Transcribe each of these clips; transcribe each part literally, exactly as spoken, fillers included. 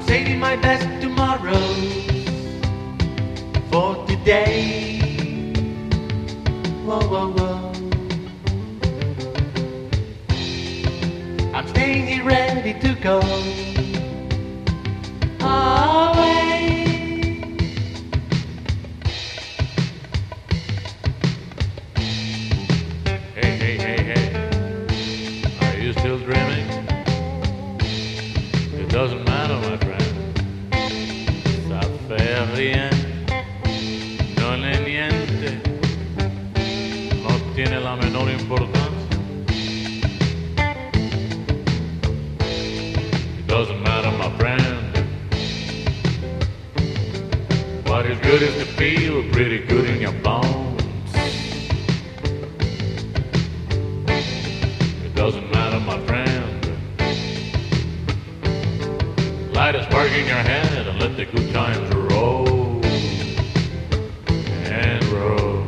saving my best tomorrow for today. Whoa, whoa, whoa. I'm staying here ready to go away. Hey, hey, hey, hey. Are you still dreaming? It doesn't matter, my friend. Ça fait rien. Non è niente. No tiene la menor importancia. It doesn't matter, my friend. What is good is to feel pretty good in your bones. It doesn't matter, my friend. Light a spark in your head and let the good times roll and roll.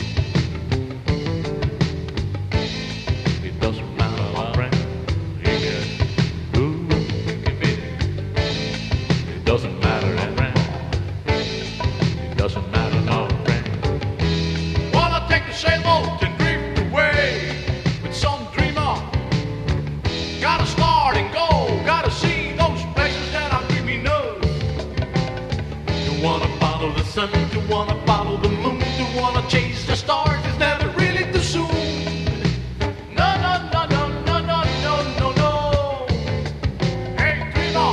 It doesn't matter, my friend. You get who you can be. It doesn't matter, my friend. It doesn't matter, no friend. Wanna take the sailboat and drift away with some dreamer. Gotta start and go, gotta see those places that I'm dreaming of. You wanna follow the sun, you wanna follow the moon, you wanna chase the stars, it's never really too soon. No, no, no, no, no, no, no, no, no. Hey, dreamer,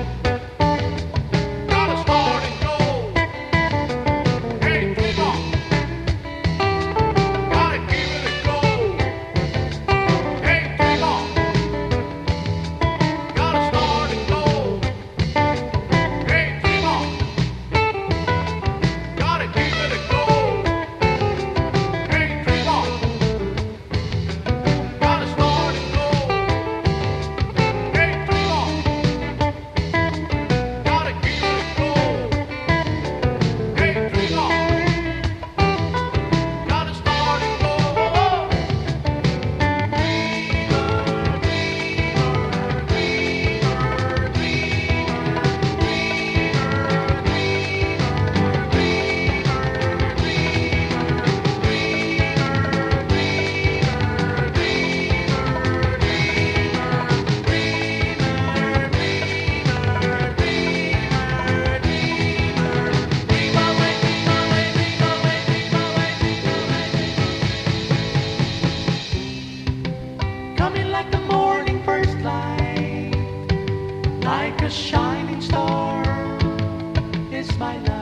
gotta start and go. Hey, dreamer, gotta give it a go. Hey, dreamer, gotta start and go. Hey, dreamer, gotta give it a go. Hey, dreamer, gotta start and go. Hey, dreamer, gotta give it a go. Hey, dreamer, gotta start and go. Coming like the morning first light, like a shining star, is my life.